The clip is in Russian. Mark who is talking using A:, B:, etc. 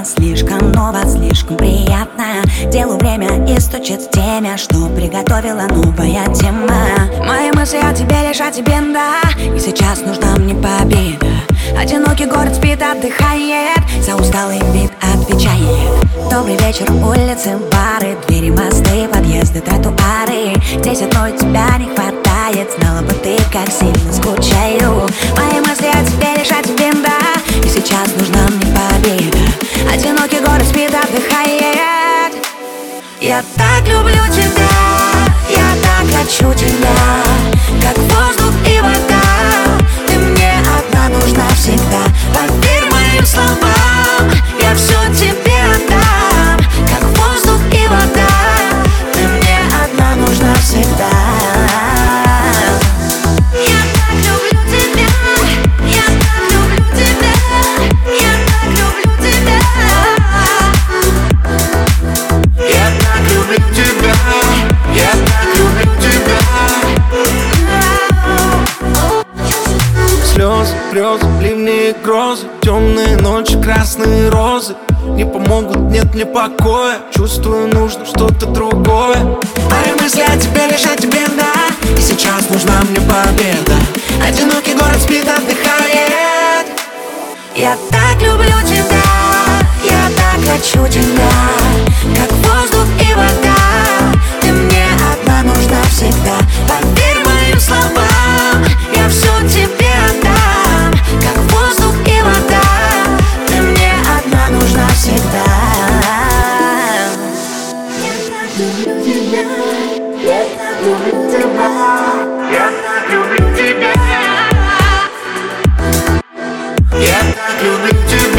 A: слишком ново, слишком приятно. Делу время и стучит в теме, что приготовила новая тема. Мои мысли о тебе, лишь о тебе, да. И сейчас нужна мне победа. Одинокий город спит, отдыхает, за усталый вид отвечает. Добрый вечер, улицы, бары, двери, мосты, подъезды, тротуары. Здесь одной тебя не хватает, знала бы ты, как сильно скучаю. Мои мысли о тебе, лишь о тебе, да. И сейчас нужна мне победа. Одинокий город спит, отдыхает. Я так люблю тебя, я так хочу тебя, как воздух и вода. Ты мне одна нужна всегда. Поверь моим словам, я все тебе отдам, как воздух и вода. Ты мне одна нужна всегда. Я так люблю тебя, я так люблю тебя, я так люблю тебя. Я так люблю тебя, я так люблю тебя.
B: Слезы, грезы, ливни и грозы, темные ночи, красные розы не помогут, нет мне покоя. Чувствую, нужно что-то другое.
A: Мои мысли о тебе, лишь о тебе, да. И сейчас нужна мне победа. Одинокий город спит, отдыхает. Я так люблю тебя, я так хочу тебя, как воздух и вода. Ты мне одна нужна всегда. Поверь моим словам, я все тебе отдам, как воздух и вода. Ты мне одна нужна всегда. Я так люблю тебя, я так люблю тебя, я так люблю тебя.
B: Я так люблю тебя.